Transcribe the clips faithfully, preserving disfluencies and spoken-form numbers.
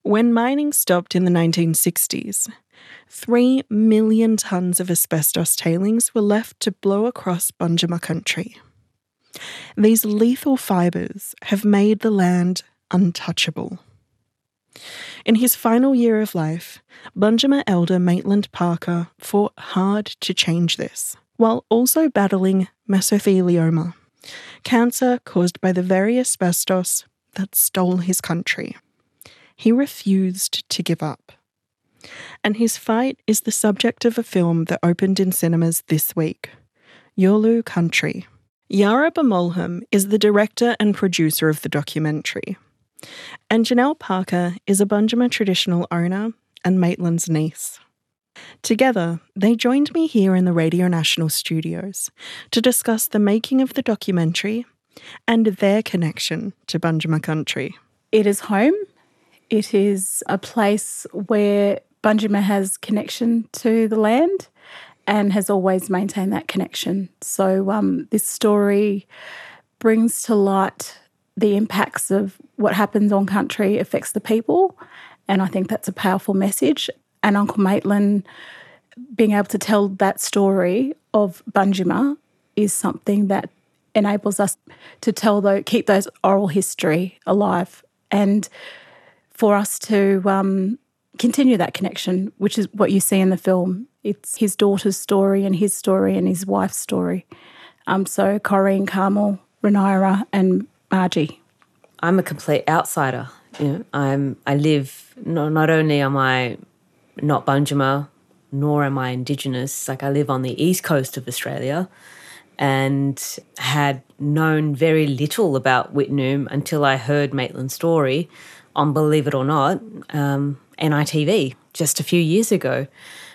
When mining stopped in the nineteen sixties, three million tonnes of asbestos tailings were left to blow across Banjima country. These lethal fibres have made the land untouchable. In his final year of life, Banjima elder Maitland Parker fought hard to change this, while also battling mesothelioma, cancer caused by the very asbestos that stole his country. He refused to give up. And his fight is the subject of a film that opened in cinemas this week, Yolu Country. Yara Bamolham is the director and producer of the documentary. And Janelle Parker is a Banjima traditional owner and Maitland's niece. Together, they joined me here in the Radio National studios to discuss the making of the documentary and their connection to Banjima country. It is home. It is a place where Banjima has connection to the land and has always maintained that connection. So um, this story brings to light the impacts of what happens on country affects the people, and I think that's a powerful message. And Uncle Maitland being able to tell that story of Banjima is something that enables us to tell, though, keep those oral history alive, and for us to um, continue that connection, which is what you see in the film. It's his daughter's story and his story and his wife's story. Um, so Corrine, Carmel, Renira and Margie. I'm a complete outsider. You know, I'm. I live. No, not only am I not Banjima, nor am I Indigenous. Like I live on the east coast of Australia, and had known very little about Wittenoom until I heard Maitland's story on, believe it or not, um, N I T V just a few years ago,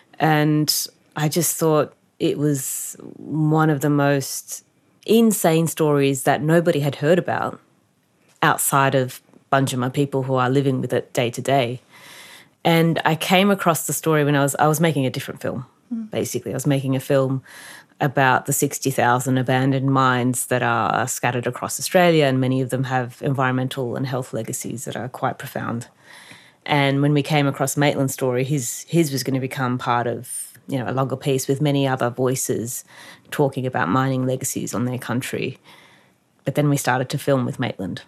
and I just thought it was one of the most insane stories that nobody had heard about outside of Banjima people who are living with it day to day. And I came across the story when I was I was making a different film, mm. basically. I was making a film about the sixty thousand abandoned mines that are scattered across Australia, and many of them have environmental and health legacies that are quite profound. And when we came across Maitland's story, his his was going to become part of, you know, a longer piece with many other voices talking about mining legacies on their country. But then we started to film with Maitland.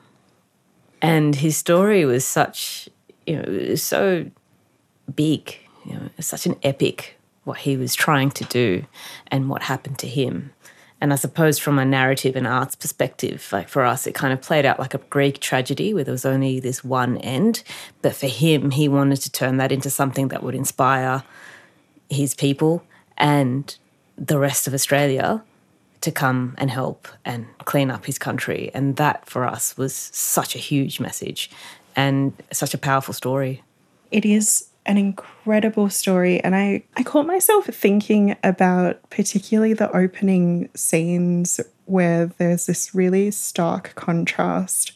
And his story was such, you know, it was so big, you know, such an epic, what he was trying to do and what happened to him. And I suppose from a narrative and arts perspective, like for us, it kind of played out like a Greek tragedy where there was only this one end. But for him, he wanted to turn that into something that would inspire his people and the rest of Australia to come and help and clean up his country. And that for us was such a huge message and such a powerful story. It is an incredible story, and I, I caught myself thinking about particularly the opening scenes where there's this really stark contrast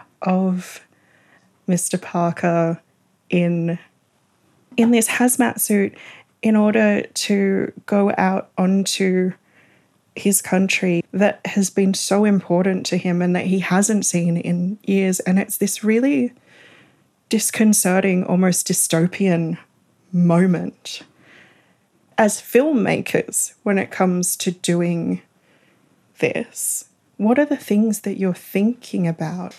of Mister Parker in in this hazmat suit in order to go out onto his country that has been so important to him and that he hasn't seen in years. And it's this really disconcerting, almost dystopian moment. As filmmakers, when it comes to doing this, what are the things that you're thinking about?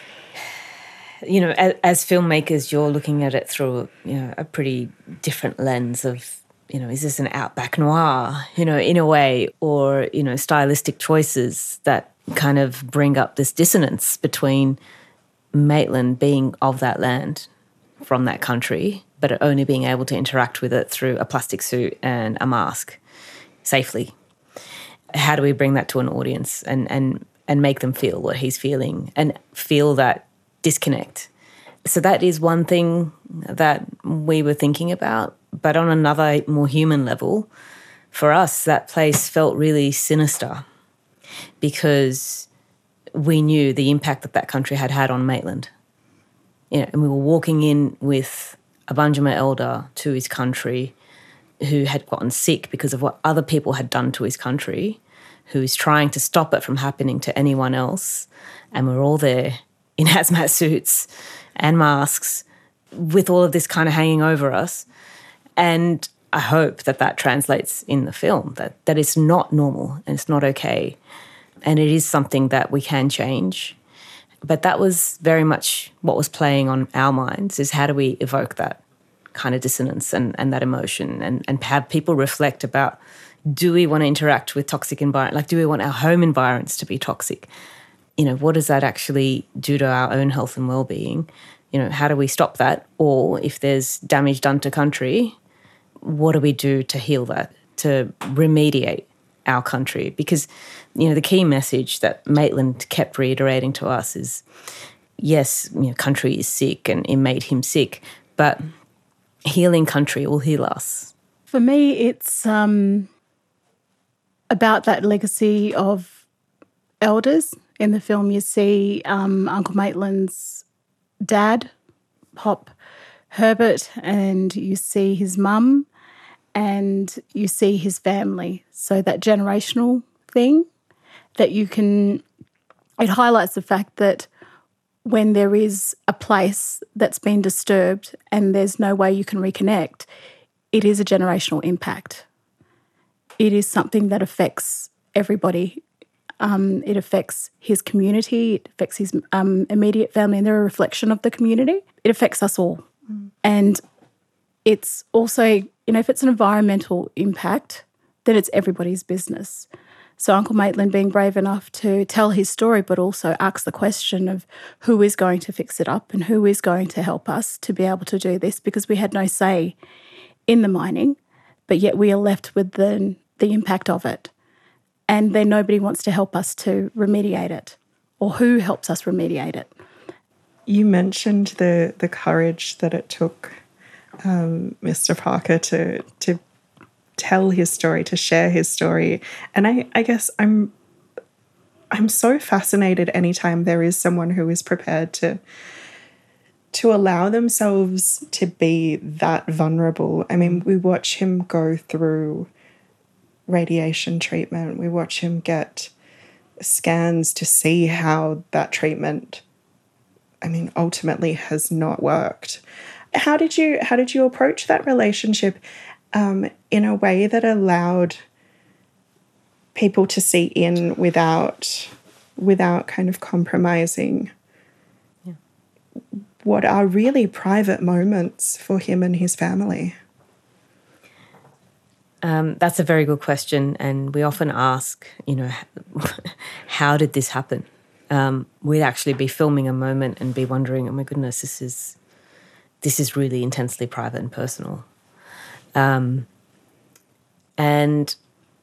You know, as, as filmmakers, you're looking at it through, you know, a pretty different lens of, you know, is this an outback noir, you know, in a way, or, you know, stylistic choices that kind of bring up this dissonance between Maitland being of that land, from that country, but only being able to interact with it through a plastic suit and a mask safely. How do we bring that to an audience and, and, and make them feel what he's feeling and feel that disconnect? So that is one thing that we were thinking about. But on another more human level, for us, that place felt really sinister because we knew the impact that that country had had on Maitland. You know, and we were walking in with a Banjima elder to his country who had gotten sick because of what other people had done to his country, who is trying to stop it from happening to anyone else. And we're all there in hazmat suits and masks with all of this kind of hanging over us. And I hope that that translates in the film, that, that it's not normal and it's not okay. And it is something that we can change. But that was very much what was playing on our minds, is how do we evoke that kind of dissonance and, and that emotion, and, and have people reflect about, do we want to interact with toxic environment? Like, do we want our home environments to be toxic? You know, what does that actually do to our own health and well-being? You know, how do we stop that? Or if there's damage done to country, what do we do to heal that, to remediate our country? Because, you know, the key message that Maitland kept reiterating to us is, yes, you know, country is sick and it made him sick, but healing country will heal us. For me, it's um, about that legacy of elders. In the film, you see um, Uncle Maitland's dad, Pop Herbert, and you see his mum, and you see his family. So that generational thing that you can, it highlights the fact that when there is a place that's been disturbed and there's no way you can reconnect, it is a generational impact. It is something that affects everybody. Um, it affects his community, it affects his um, immediate family, and they're a reflection of the community. It affects us all. Mm. And it's also, you know, if it's an environmental impact, then it's everybody's business. So Uncle Maitland being brave enough to tell his story, but also ask the question of who is going to fix it up and who is going to help us to be able to do this, because we had no say in the mining, but yet we are left with the, the impact of it. And then nobody wants to help us to remediate it, or who helps us remediate it. You mentioned the the courage that it took um, Mister Parker to to tell his story, to share his story. And I, I guess I'm I'm so fascinated anytime there is someone who is prepared to to allow themselves to be that vulnerable. I mean, we watch him go through radiation treatment. We watch him get scans to see how that treatment, I mean, ultimately has not worked. How did you how did you approach that relationship um, in a way that allowed people to see in without without kind of compromising yeah. what are really private moments for him and his family? Um, that's a very good question, and we often ask, you know, how did this happen? Um, we'd actually be filming a moment and be wondering, oh my goodness, this is this is really intensely private and personal. Um, and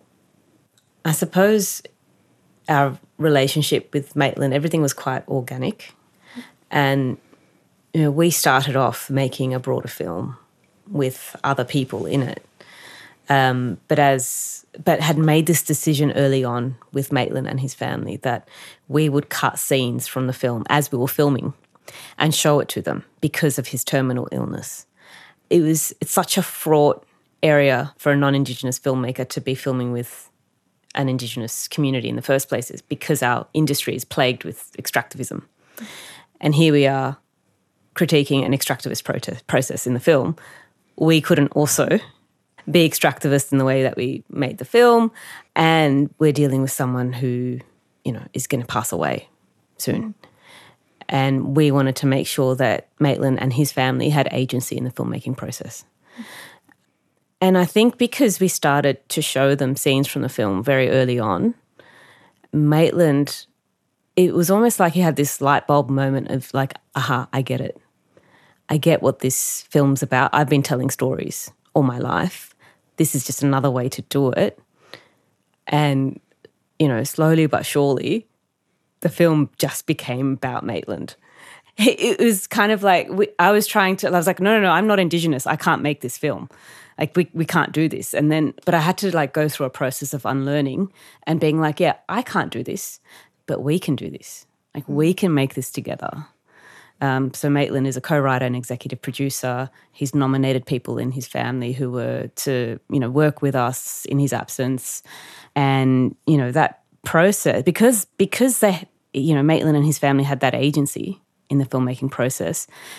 I suppose our relationship with Maitland, everything was quite organic, and you know, we started off making a broader film with other people in it. Um, but as but had made this decision early on with Maitland and his family that we would cut scenes from the film as we were filming and show it to them because of his terminal illness. It was it's such a fraught area for a non-Indigenous filmmaker to be filming with an Indigenous community in the first place, is because our industry is plagued with extractivism. And here we are critiquing an extractivist protest, process in the film. We couldn't also be extractivist in the way that we made the film, and we're dealing with someone who, you know, is going to pass away soon. And we wanted to make sure that Maitland and his family had agency in the filmmaking process. And I think because we started to show them scenes from the film very early on, Maitland, it was almost like he had this light bulb moment of like, aha, I get it. I get what this film's about. I've been telling stories all my life. This is just another way to do it. And, you know, slowly but surely, the film just became about Maitland. It was kind of like, we, I was trying to, I was like, no, no, no, I'm not Indigenous. I can't make this film. Like, we, we can't do this. And then, but I had to like go through a process of unlearning and being like, yeah, I can't do this, but we can do this. Like, we can make this together. Um, so Maitland is a co-writer and executive producer. He's nominated people in his family who were to, you know, work with us in his absence. And, you know, that process, because because they, you know, Maitland and his family had that agency in the filmmaking process,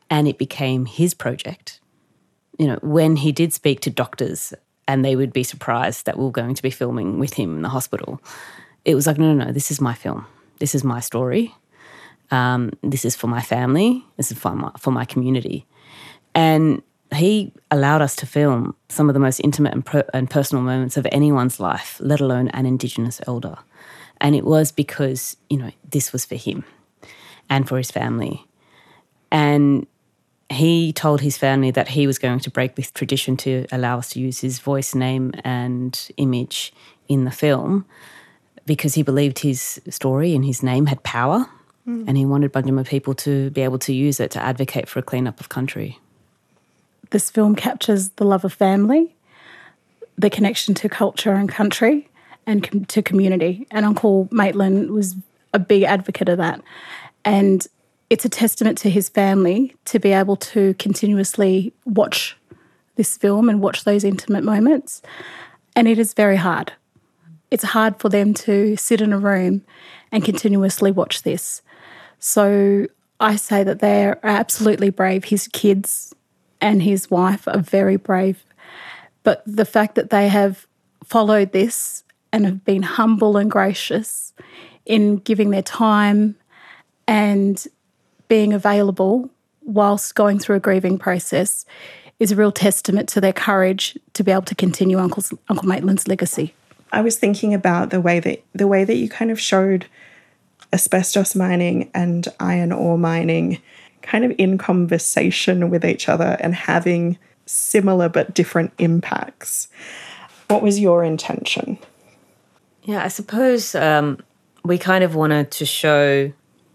and it became his project. You know, when he did speak to doctors and they would be surprised that we were going to be filming with him in the hospital, it was like, no, no, no, this is my film. This is my story. Um, this is for my family. This is for my, for my community. And he allowed us to film some of the most intimate and, per- and personal moments of anyone's life, let alone an Indigenous elder. And it was because, you know, this was for him and for his family. And he told his family that he was going to break with tradition to allow us to use his voice, name and image in the film because he believed his story and his name had power, mm. and he wanted Banjima people to be able to use it to advocate for a clean-up of country. This film captures the love of family, the connection to culture and country, and com- to community. And Uncle Maitland was a big advocate of that. And it's a testament to his family to be able to continuously watch this film and watch those intimate moments. And it is very hard. It's hard for them to sit in a room and continuously watch this. So I say that they're absolutely brave. His kids and his wife are very brave. But the fact that they have followed this and have been humble and gracious in giving their time and being available whilst going through a grieving process is a real testament to their courage to be able to continue Uncle's, Uncle Maitland's legacy. I was thinking about the way that the way that you kind of showed asbestos mining and iron ore mining kind of in conversation with each other and having similar but different impacts. What was your intention? Yeah, I suppose um, we kind of wanted to show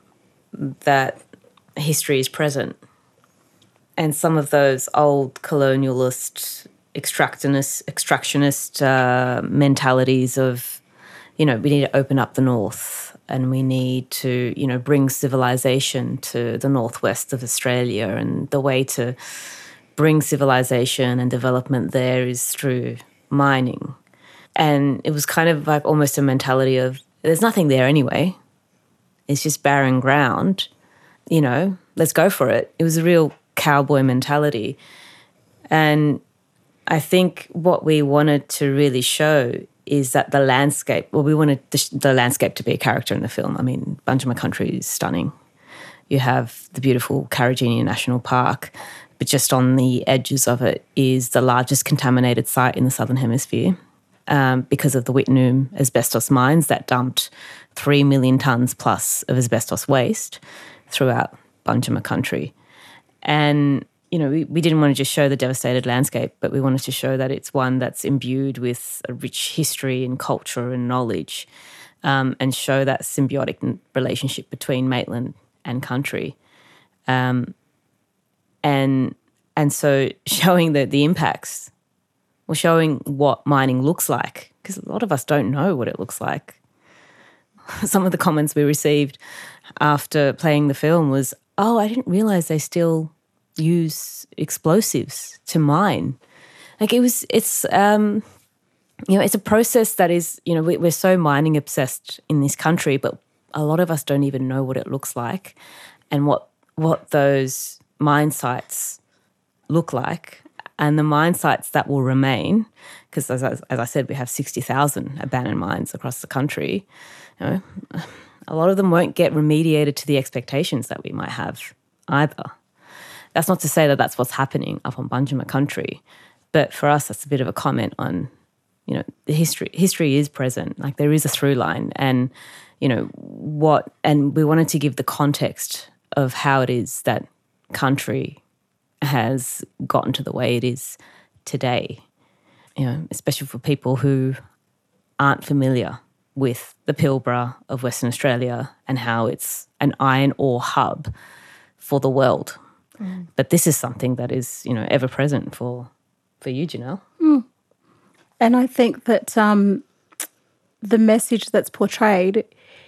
that history is present and some of those old colonialist, extractionist, extractionist uh, mentalities of, you know, we need to open up the north and we need to, you know, bring civilization to the northwest of Australia, and the way to bring civilization and development there is through mining. And it was kind of like almost a mentality of there's nothing there anyway. It's just barren ground, you know, let's go for it. It was a real cowboy mentality. And I think what we wanted to really show is that the landscape, well, we wanted the, the landscape to be a character in the film. I mean, Banjima country is stunning. You have the beautiful Karijini National Park, but just on the edges of it is the largest contaminated site in the Southern Hemisphere um, because of the Wittenoom asbestos mines that dumped three million tonnes plus of asbestos waste throughout Banjima country. And, you know, we, we didn't want to just show the devastated landscape, but we wanted to show that it's one that's imbued with a rich history and culture and knowledge, um, and show that symbiotic relationship between Maitland and country. Um, and and so showing the, the impacts, or showing what mining looks like, because a lot of us don't know what it looks like. Some of the comments we received after playing the film was, oh, I didn't realise they still use explosives to mine. Like it was, it's, um, you know, it's a process that is, you know, we, we're so mining obsessed in this country, but a lot of us don't even know what it looks like and what what those mine sites look like, and the mine sites that will remain, because as, as I said, we have sixty thousand abandoned mines across the country. You know, a lot of them won't get remediated to the expectations that we might have either. That's not to say that that's what's happening up on Banjima country, but for us, that's a bit of a comment on, you know, the history. History is present, like there is a through line, and you know what, and we wanted to give the context of how it is that country has gotten to the way it is today, you know, especially for people who aren't familiar with the Pilbara of Western Australia and how it's an iron ore hub for the world. Mm. But this is something that is, you know, ever present for for you, Janelle. Mm. And I think that um, the message that's portrayed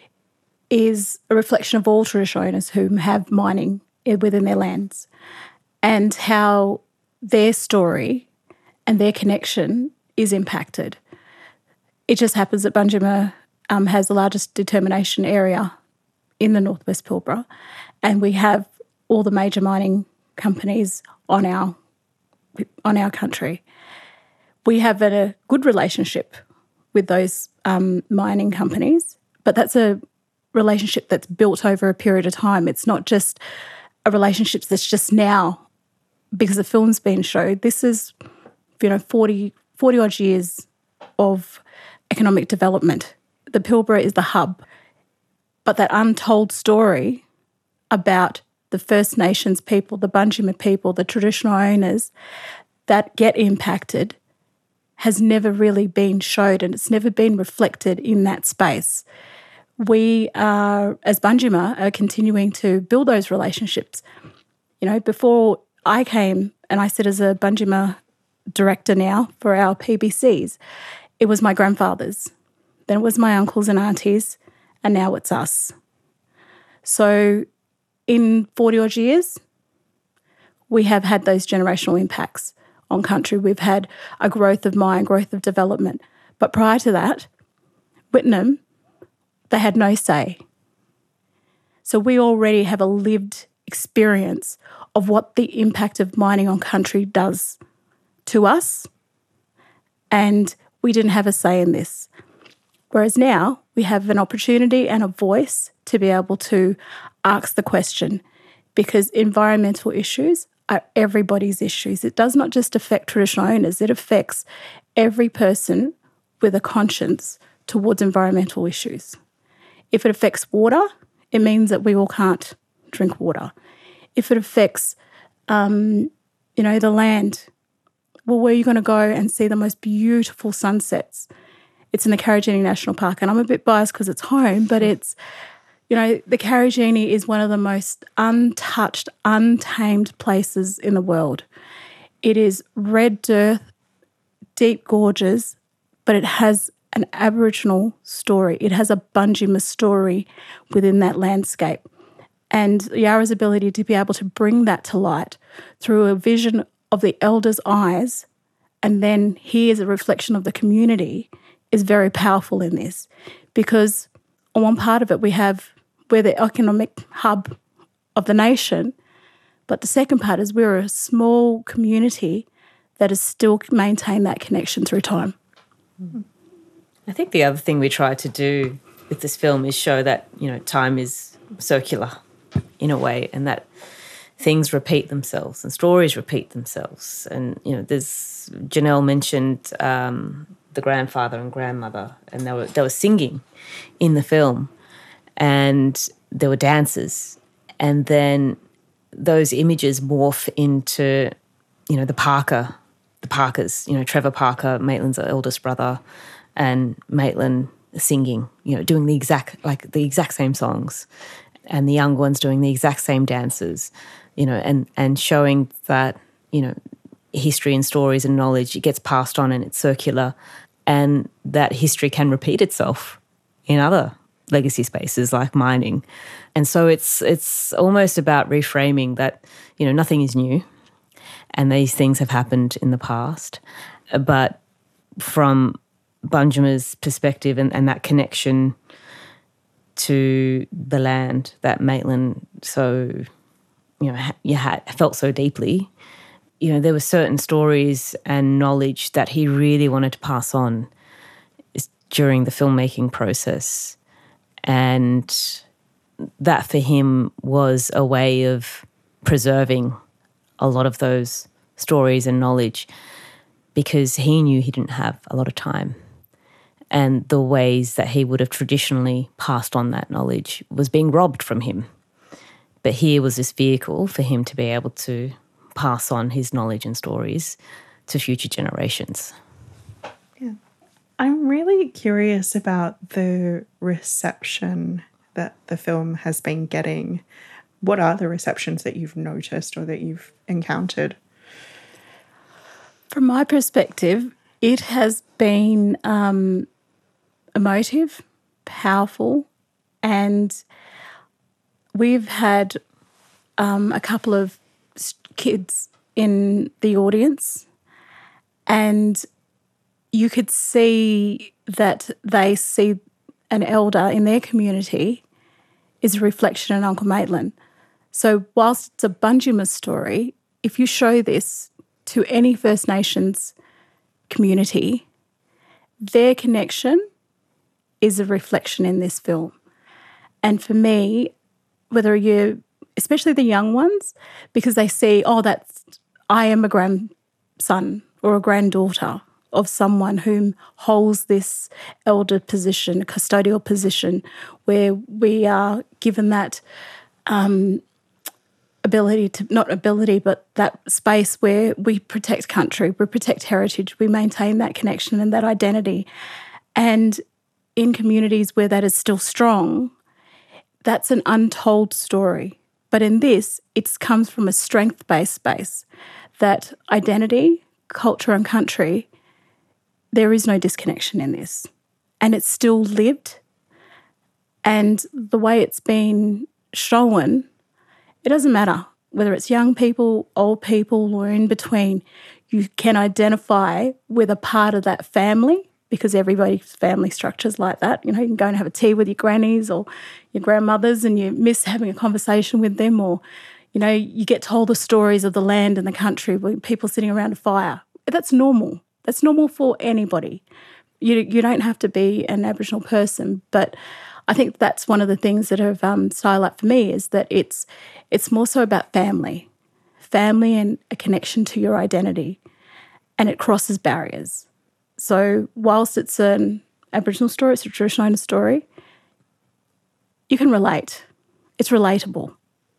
is a reflection of all traditional owners who have mining within their lands, and how their story and their connection is impacted. It just happens that Banjima um, has the largest determination area in the Northwest Pilbara, and we have all the major mining companies on our on our country. We have a good relationship with those um, mining companies, but that's a relationship that's built over a period of time. It's not just a relationship that's just now because the film's been showed. This is, you know, forty, forty odd years of economic development. The Pilbara is the hub. But that untold story about the First Nations people, the Banjima people, the traditional owners that get impacted has never really been showed, and it's never been reflected in that space. We are, as Banjima, are continuing to build those relationships. You know, before I came, and I sit as a Banjima director now for our P B Cs, it was my grandfathers, then it was my uncles and aunties, and now it's us. So in forty odd years, we have had those generational impacts on country. We've had a growth of mine, growth of development. But prior to that, Whitnam, they had no say. So we already have a lived experience of what the impact of mining on country does to us, and we didn't have a say in this. Whereas now we have an opportunity and a voice to be able to ask the question, because environmental issues are everybody's issues. It does not just affect traditional owners, it affects every person with a conscience towards environmental issues. If it affects water, it means that we all can't drink water. If it affects, um, you know, the land, well, where are you going to go and see the most beautiful sunsets? It's in the Karijini National Park, and I'm a bit biased because it's home, but it's, you know, the Karijini is one of the most untouched, untamed places in the world. It is red dirt, deep gorges, but it has an Aboriginal story. It has a Banjima story within that landscape. And Yarra's ability to be able to bring that to light through a vision of the elders' eyes, and then he is a reflection of the community, is very powerful in this. Because on one part of it, we have, we're the economic hub of the nation, but the second part is we're a small community that has still maintained that connection through time. I think the other thing we try to do with this film is show that, you know, time is circular in a way, and that things repeat themselves and stories repeat themselves. And, you know, there's, Janelle mentioned um, the grandfather and grandmother, and they were, they were singing in the film, and there were dances, and then those images morph into, you know, the Parker, the Parkers, you know, Trevor Parker, Maitland's eldest brother, and Maitland singing, you know, doing the exact, like the exact same songs, and the young ones doing the exact same dances, you know, and, and showing that, you know, history and stories and knowledge, it gets passed on and it's circular, and that history can repeat itself in other legacy spaces like mining. And so it's it's almost about reframing that, you know, nothing is new and these things have happened in the past, but from Banjima's perspective and, and that connection to the land that Maitland so, you know, you had felt so deeply, you know, there were certain stories and knowledge that he really wanted to pass on during the filmmaking process. And that for him was a way of preserving a lot of those stories and knowledge, because he knew he didn't have a lot of time. And the ways that he would have traditionally passed on that knowledge was being robbed from him. But here was this vehicle for him to be able to pass on his knowledge and stories to future generations. Yeah. I'm really curious about the reception that the film has been getting. What are the receptions that you've noticed or that you've encountered? From my perspective, it has been um, emotive, powerful, and we've had um, a couple of kids in the audience, and you could see that they see an elder in their community is a reflection of Uncle Maitland. So whilst it's a Bunjima story, if you show this to any First Nations community, their connection is a reflection in this film. And for me, whether you, especially the young ones, because they see, oh, that's, I am a grandson or a granddaughter of someone whom holds this elder position, custodial position, where we are given that um, ability to, not ability, but that space where we protect country, we protect heritage, we maintain that connection and that identity. And in communities where that is still strong, that's an untold story. But in this, it comes from a strength-based space, that identity, culture and country, there is no disconnection in this. And it's still lived. And the way it's been shown, it doesn't matter whether it's young people, old people, or in between. You can identify with a part of that family, because everybody's family structure's like that. You know, you can go and have a tea with your grannies or your grandmothers and you miss having a conversation with them, or, you know, you get told the stories of the land and the country with people sitting around a fire. That's normal. That's normal for anybody. You you don't have to be an Aboriginal person, but I think that's one of the things that have um, styled up for me, is that it's it's more so about family, family and a connection to your identity, and it crosses barriers. So whilst it's an Aboriginal story, it's a traditional owner story, you can relate. It's relatable.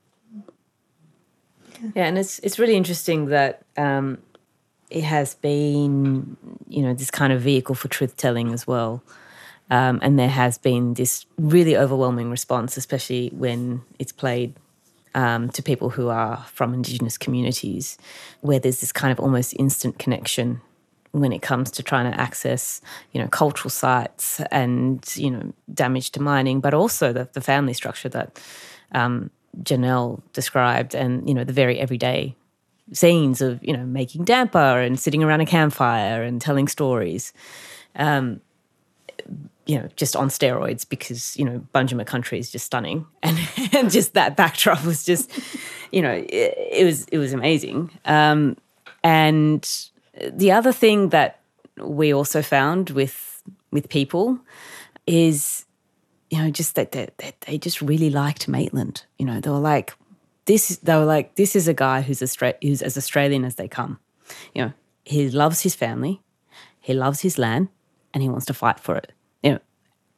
Yeah, and it's it's really interesting that um, it has been, you know, this kind of vehicle for truth-telling as well. Um, and there has been this really overwhelming response, especially when it's played um, to people who are from Indigenous communities, where there's this kind of almost instant connection when it comes to trying to access, you know, cultural sites and, you know, damage to mining, but also the, the family structure that um, Janelle described, and, you know, the very everyday scenes of, you know, making damper and sitting around a campfire and telling stories, um, you know, just on steroids, because, you know, Bunjima country is just stunning. And, and just that backdrop was just, you know, it, it was it was amazing. Um, and the other thing that we also found with with people is, you know, just that they, they, they just really liked Maitland. You know, they were like, this. They were like, this is a guy who's Austra- who's as Australian as they come. You know, he loves his family, he loves his land, and he wants to fight for it. You know,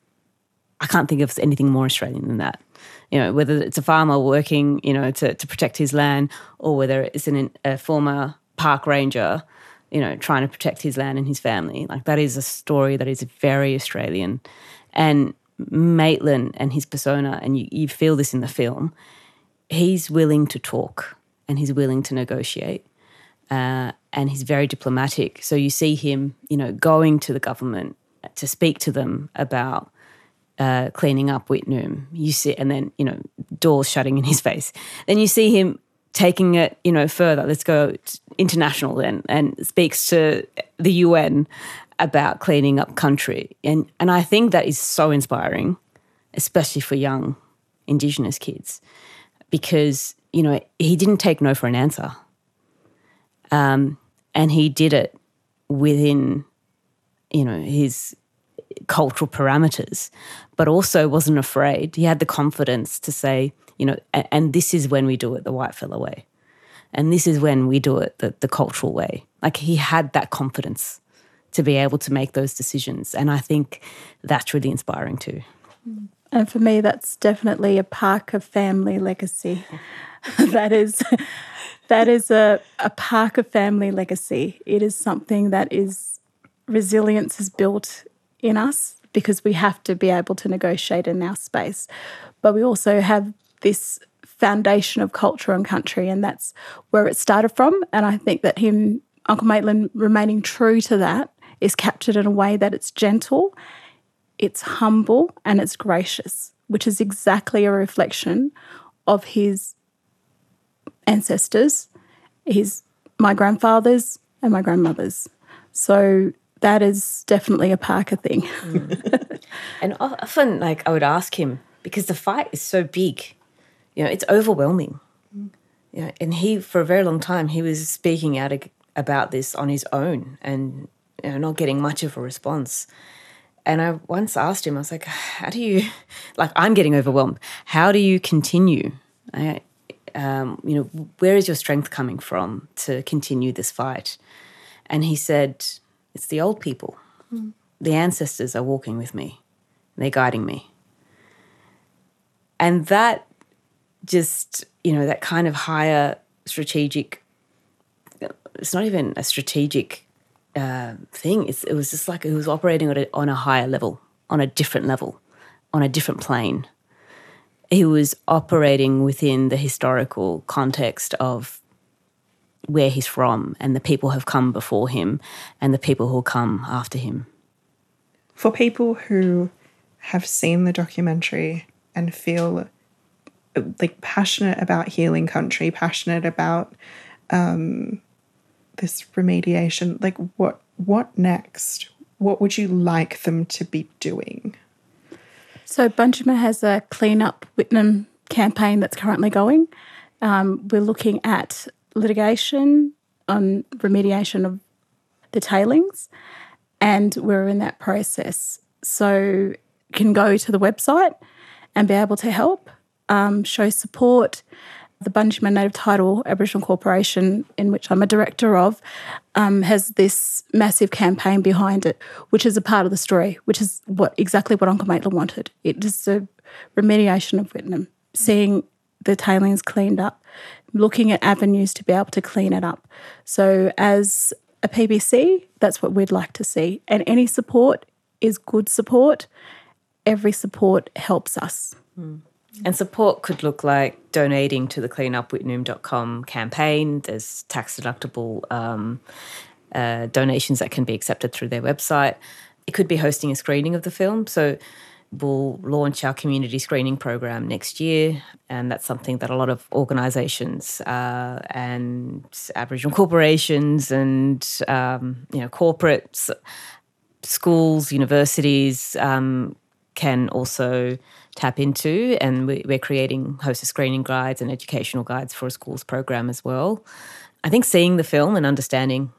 I can't think of anything more Australian than that. You know, whether it's a farmer working, you know, to, to protect his land, or whether it's an, a former park ranger, you know, trying to protect his land and his family. Like, that is a story that is very Australian. And Maitland and his persona, and you, you feel this in the film, he's willing to talk and he's willing to negotiate, uh, and he's very diplomatic. So you see him, you know, going to the government to speak to them about uh, cleaning up Whitnum. You see, and then, you know, doors shutting in his face. Then you see him taking it, you know, further. Let's go international then, and speaks to the U N about cleaning up country. And and I think that is so inspiring, especially for young Indigenous kids, because, you know, he didn't take no for an answer. Um, and he did it within, you know, his cultural parameters, but also wasn't afraid. He had the confidence to say, you know, and, and this is when we do it the white fella way. And this is when we do it the, the cultural way. Like, he had that confidence to be able to make those decisions. And I think that's really inspiring too. And for me, that's definitely a Parker family legacy. that is that is a, a Parker family legacy. It is something that is, resilience is built in us, because we have to be able to negotiate in our space. But we also have this foundation of culture and country, and that's where it started from. And I think that him, Uncle Maitland, remaining true to that is captured in a way that it's gentle, it's humble, and it's gracious, which is exactly a reflection of his ancestors, his my grandfathers and my grandmothers. So that is definitely a Parker thing. Mm. And often, like, I would ask him, because the fight is so big, you know, it's overwhelming. Mm. Yeah, and he, for a very long time, he was speaking out ag- about this on his own and, you know, not getting much of a response. And I once asked him, I was like, how do you, like, I'm getting overwhelmed. How do you continue? I, um, you know, where is your strength coming from to continue this fight? And he said, it's the old people. Mm. The ancestors are walking with me. They're guiding me. And that just, you know, that kind of higher strategic, it's not even a strategic uh, thing. It's, it was just like it was operating on a, on a higher level, on a different level, on a different plane. He was operating within the historical context of where he's from and the people who have come before him and the people who will come after him. For people who have seen the documentary and feel like passionate about healing country, passionate about um, this remediation, like what what next? What would you like them to be doing? So Bunjima has a Clean Up Whitnam campaign that's currently going. Um, we're looking at litigation on remediation of the tailings, and we're in that process. So you can go to the website and be able to help. Um, show support. The Bunjima Native Title Aboriginal Corporation, in which I'm a director of, um, has this massive campaign behind it, which is a part of the story, which is what exactly what Uncle Maitland wanted. It is a remediation of Whitnam, seeing the tailings cleaned up, looking at avenues to be able to clean it up. So as a P B C, that's what we'd like to see. And any support is good support. Every support helps us. Mm. And support could look like donating to the clean up whitnum dot com campaign. There's tax-deductible um, uh, donations that can be accepted through their website. It could be hosting a screening of the film. So we'll launch our community screening program next year, and that's something that a lot of organisations uh, and Aboriginal corporations and um, you know corporates, schools, universities um, can also tap into, and we're creating host screening guides and educational guides for a schools program as well. I think seeing the film and understanding,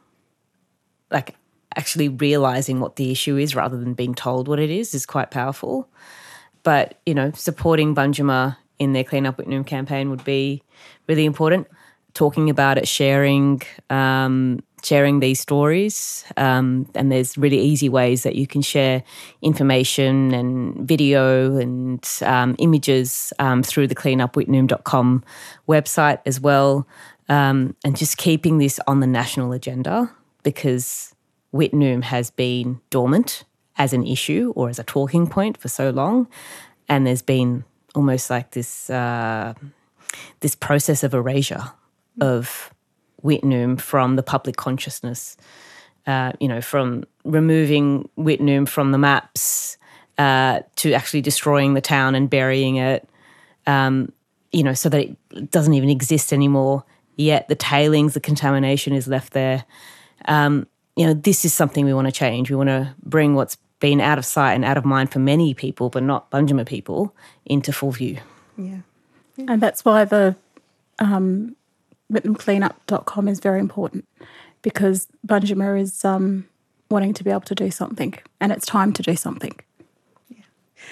like actually realising what the issue is rather than being told what it is, is quite powerful. But, you know, supporting Bunjima in their Clean Up Whitnam campaign would be really important. Talking about it, sharing um, sharing these stories, um, and there's really easy ways that you can share information and video and um, images um, through the clean up whitnum dot com website as well, um, and just keeping this on the national agenda, because Whitnum has been dormant as an issue or as a talking point for so long, and there's been almost like this uh, this process of erasure of Whitnum from the public consciousness, uh, you know, from removing Whitnum from the maps uh, to actually destroying the town and burying it, um, you know, so that it doesn't even exist anymore. Yet the tailings, the contamination is left there. Um, you know, this is something we want to change. We want to bring what's been out of sight and out of mind for many people, but not Bunjima people, into full view. Yeah. yeah. And that's why the um, whitnum clean up dot com is very important, because Bunjima is um, wanting to be able to do something, and it's time to do something. Yeah.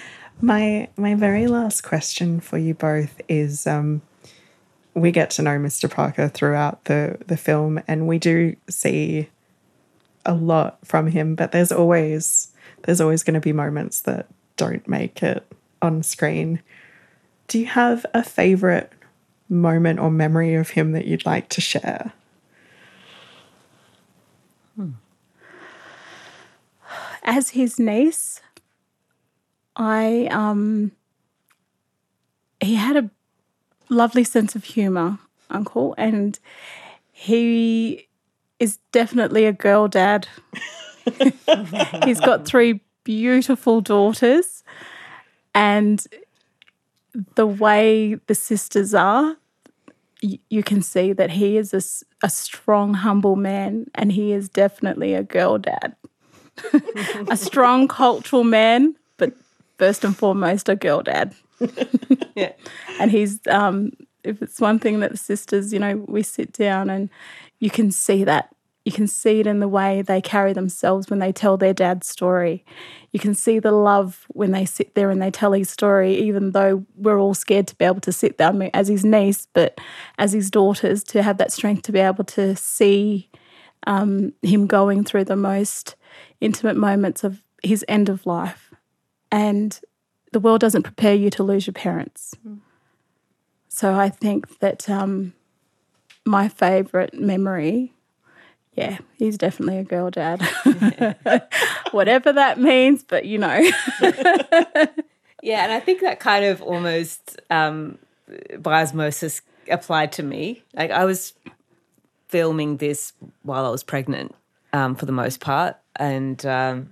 My my very last question for you both is, um, we get to know Mister Parker throughout the, the film, and we do see a lot from him, but there's always there's always going to be moments that don't make it on screen. Do you have a favourite moment or memory of him that you'd like to share? Hmm. As his niece, I um, he had a lovely sense of humour, Uncle, and he is definitely a girl dad. He's got three beautiful daughters, and the way the sisters are, you, you can see that he is a, a strong, humble man, and he is definitely a girl dad. A strong cultural man, but first and foremost a girl dad. Yeah. And he's um, if it's one thing that the sisters, you know, we sit down and you can see that. You can see it in the way they carry themselves when they tell their dad's story. You can see the love when they sit there and they tell his story, even though we're all scared to be able to sit there. I mean, as his niece, but as his daughters, to have that strength to be able to see um, him going through the most intimate moments of his end of life. And the world doesn't prepare you to lose your parents. Mm. So I think that um, my favourite memory... Yeah, he's definitely a girl dad. Whatever that means, but you know. Yeah, and I think that kind of almost um, by osmosis applied to me. Like I was filming this while I was pregnant um, for the most part, and um,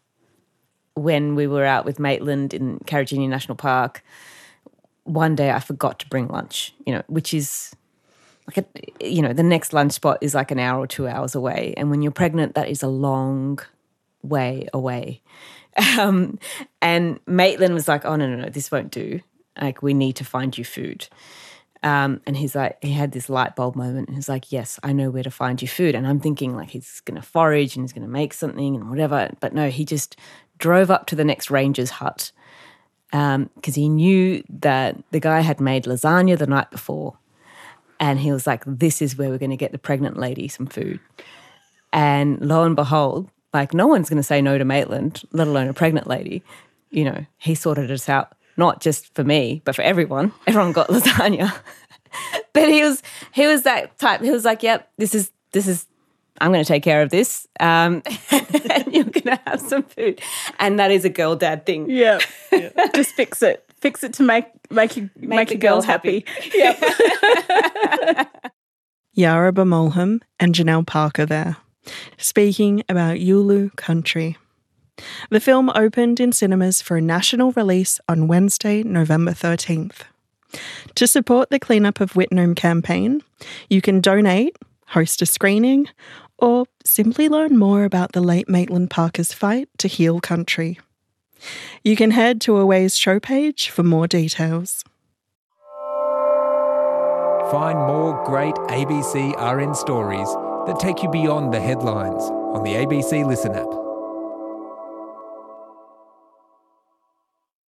when we were out with Maitland in Karijini National Park, one day I forgot to bring lunch, you know, which is... Like a, you know, the next lunch spot is like an hour or two hours away. And when you're pregnant, that is a long way away. Um, and Maitland was like, oh, no, no, no, this won't do. Like, we need to find you food. Um, and he's like, he had this light bulb moment and he's like, yes, I know where to find you food. And I'm thinking like he's going to forage and he's going to make something and whatever. But no, he just drove up to the next ranger's hut because um, he knew that the guy had made lasagna the night before. And he was like, this is where we're going to get the pregnant lady some food. And lo and behold, like no one's going to say no to Maitland, let alone a pregnant lady. You know, he sorted us out, not just for me, but for everyone. Everyone got lasagna. But he was he was that type. He was like, yep, this is, this is, I'm going to take care of this. Um, and you're going to have some food. And that is a girl dad thing. Yeah. yeah. Just fix it. Fix it to make make you make, make your girls happy. happy. Yep. Yara Bamolham and Janelle Parker there, speaking about Yulu country. The film opened in cinemas for a national release on Wednesday, November thirteenth. To support the Cleanup of Wittenoom campaign, you can donate, host a screening, or simply learn more about the late Maitland Parker's fight to heal country. You can head to Away's show page for more details. Find more great A B C R N stories that take you beyond the headlines on the A B C Listen app.